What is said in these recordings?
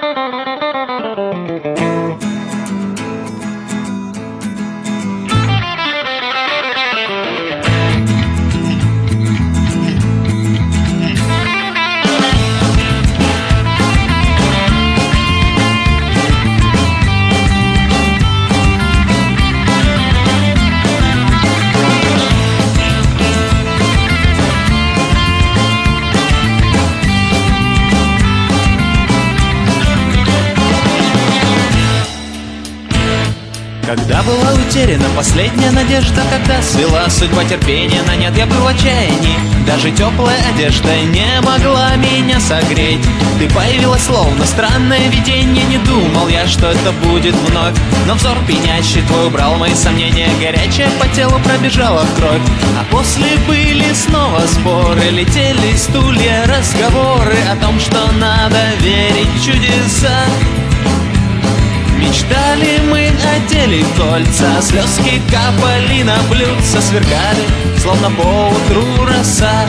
Когда была утеряна последняя надежда, когда свела судьба терпения на нет, я был в отчаянии. Даже теплая одежда не могла меня согреть. Ты появилась словно странное видение. Не думал я, что это будет вновь, но взор пьянящий твой убрал мои сомнения. Горячая по телу пробежала кровь, а после были снова споры. Летели стулья, разговоры о том, что надо верить в чудеса. Мечтали мы о деле кольца, слезки капали на блюдца, сверкали, словно поутру роса.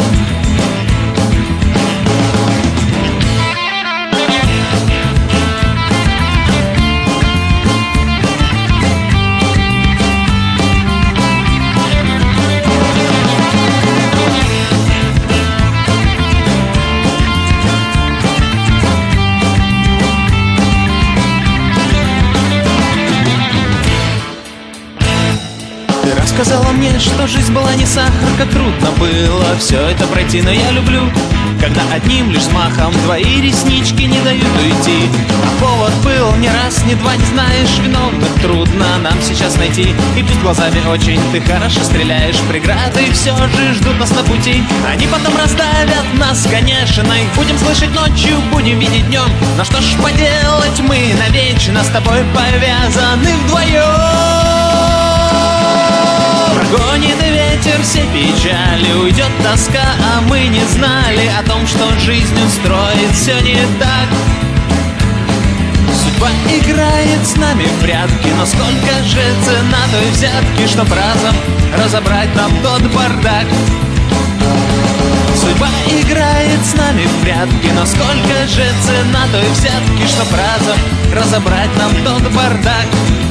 Сказала мне, что жизнь была не сахар, как трудно было все это пройти, но я люблю, когда одним лишь махом твои реснички не дают уйти. А повод был не раз, не два, не знаешь, виновных трудно нам сейчас найти. И пусть глазами очень ты хорошо стреляешь, преграды все же ждут нас на пути. Они потом раздавят нас, конечно, их будем слышать ночью, будем видеть днем. Но что ж поделать, мы навечно с тобой повязаны вдвоем. Прогонит ветер все печали, уйдет тоска, а мы не знали о том, что жизнь устроит все не так. Судьба играет с нами в прятки, но сколько же цена той взятки, чтоб разом разобрать нам тот бардак. Судьба играет с нами в прятки, но сколько же цена той взятки, чтоб разом разобрать нам тот бардак.